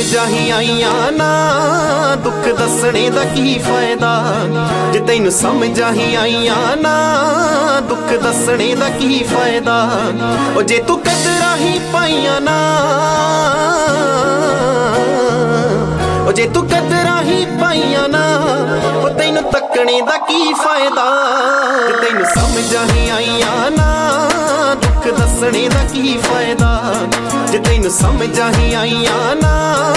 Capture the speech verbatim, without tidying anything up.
ਸਮਝਾਂ ਹੀ ਆਈਆਂ ਨਾ ਦੁੱਖ ਦੱਸਣੇ ਦਾ ਕੀ ਫਾਇਦਾ। ਜੇ ਤੈਨੂੰ ਸਮਝਾਂ ਹੀ ਆਈਆਂ ਨਾ ਦੁੱਖ ਦੱਸਣੇ ਦਾ ਕੀ ਫਾਇਦਾ। ਉਹ ਜੇ ਤੂੰ ਕਦਰਾਂ ਹੀ ਪਾਈਆਂ ਨਾ, ਉਹ ਜੇ ਤੂੰ ਕਦਰਾਂ ਹੀ ਪਾਈਆਂ ਨਾ ਉਹ ਤੈਨੂੰ ਤੱਕਣੇ ਦਾ ਕੀ ਫਾਇਦਾ। ਜੇ ਤੈਨੂੰ ਸਮਝਾਂ ਹੀ ਆਈਆਂ ਨਾ ਦੁੱਖ ਦੱਸਣੇ ਦਾ ਕੀ ਫਾਇਦਾ। ਜੇ ਤੈਨੂੰ ਸਮਝਾਂ ਹੀ ਆਈਆਂ ਨਾ